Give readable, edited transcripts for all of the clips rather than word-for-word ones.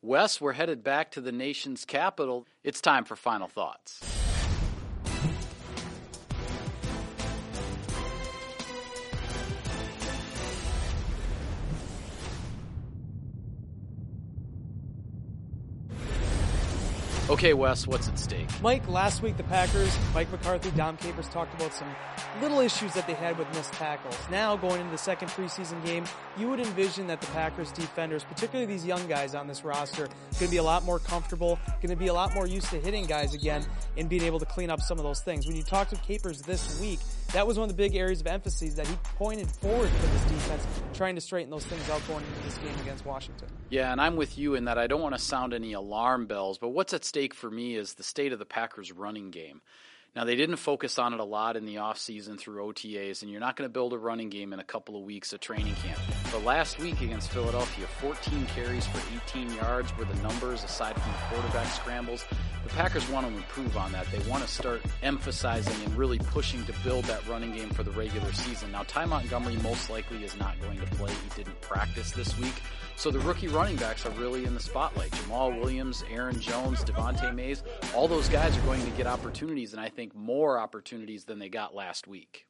Wes, we're headed back to the nation's capital. It's time for final thoughts. Okay, Wes, what's at stake? Mike, last week the Packers, Mike McCarthy, Dom Capers talked about some little issues that they had with missed tackles. Now, going into the second preseason game, you would envision that the Packers defenders, particularly these young guys on this roster, going to be a lot more comfortable, going to be a lot more used to hitting guys again and being able to clean up some of those things. When you talked to Capers this week, that was one of the big areas of emphasis that he pointed forward for this defense, trying to straighten those things out going into this game against Washington. Yeah, and I'm with you in that I don't want to sound any alarm bells, but what's at stake for me is the state of the Packers' running game. Now, they didn't focus on it a lot in the offseason through OTAs, and you're not going to build a running game in a couple of weeks of training camp. But last week against Philadelphia, 14 carries for 18 yards were the numbers aside from the quarterback scrambles. The Packers want to improve on that. They want to start emphasizing and really pushing to build that running game for the regular season. Now, Ty Montgomery most likely is not going to play. He didn't practice this week. So the rookie running backs are really in the spotlight. Jamal Williams, Aaron Jones, Devontae Mays, all those guys are going to get opportunities, and I think more opportunities than they got last week.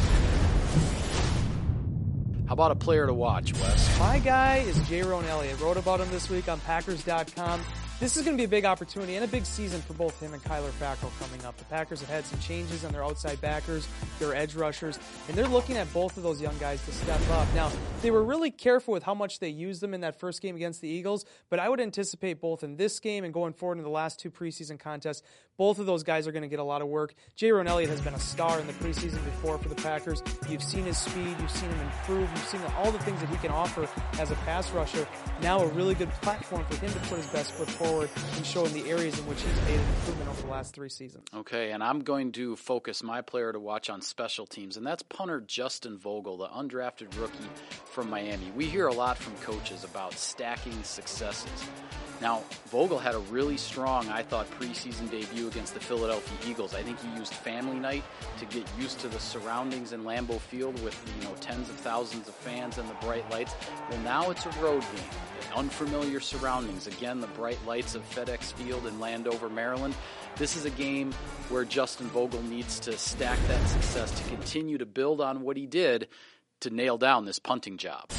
How about a player to watch, Wes? My guy is Jayrone Elliott. Wrote about him this week on Packers.com. This is going to be a big opportunity and a big season for both him and Kyler Fackrell coming up. The Packers have had some changes on their outside backers, their edge rushers, and they're looking at both of those young guys to step up. Now, they were really careful with how much they used them in that first game against the Eagles, but I would anticipate both in this game and going forward in the last two preseason contests, both of those guys are going to get a lot of work. Jayrone Elliott has been a star in the preseason before for the Packers. You've seen his speed, you've seen him improve, you've seen all the things that he can offer as a pass rusher. Now a really good platform for him to put his best foot forward and show in the areas in which he's made an improvement over the last three seasons. Okay, and I'm going to focus my player to watch on special teams, and that's punter Justin Vogel, the undrafted rookie from Miami. We hear a lot from coaches about stacking successes. Now, Vogel had a really strong, I thought, preseason debut against the Philadelphia Eagles. I think he used family night to get used to the surroundings in Lambeau Field with, tens of thousands of fans and the bright lights. Well, now it's a road game, unfamiliar surroundings. Again, the bright lights of FedEx Field in Landover, Maryland. This is a game where Justin Vogel needs to stack that success to continue to build on what he did to nail down this punting job.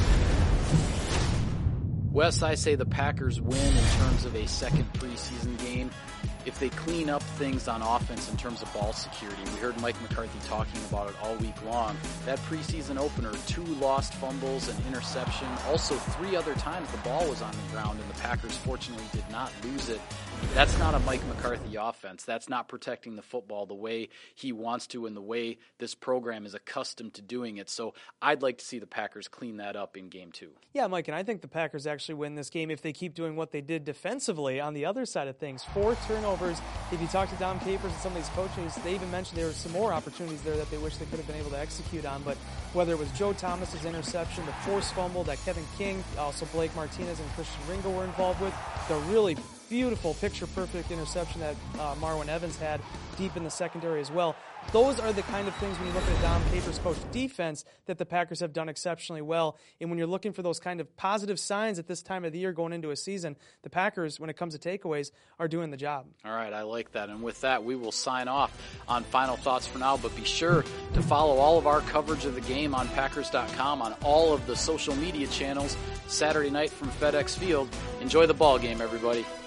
Wes, I say the Packers win in terms of a second preseason game if they clean up things on offense in terms of ball security. We heard Mike McCarthy talking about it all week long. That preseason opener, 2 lost fumbles, an interception. Also, 3 other times the ball was on the ground, and the Packers fortunately did not lose it. That's not a Mike McCarthy offense. That's not protecting the football the way he wants to and the way this program is accustomed to doing it. So I'd like to see the Packers clean that up in Game 2. Yeah, Mike, and I think the Packers actually win this game if they keep doing what they did defensively on the other side of things. 4 turnovers. If you talk to Dom Capers and some of these coaches, they even mentioned there were some more opportunities there that they wish they could have been able to execute on. But whether it was Joe Thomas's interception, the forced fumble that Kevin King, also Blake Martinez and Christian Ringo were involved with, the really beautiful picture-perfect interception that Marwin Evans had deep in the secondary as well. Those are the kind of things when you look at Dom Capers' coach defense that the Packers have done exceptionally well. And when you're looking for those kind of positive signs at this time of the year going into a season, the Packers, when it comes to takeaways, are doing the job. All right, I like that. And with that, we will sign off on Final Thoughts for now. But be sure to follow all of our coverage of the game on Packers.com, on all of the social media channels, Saturday night from FedEx Field. Enjoy the ball game, everybody.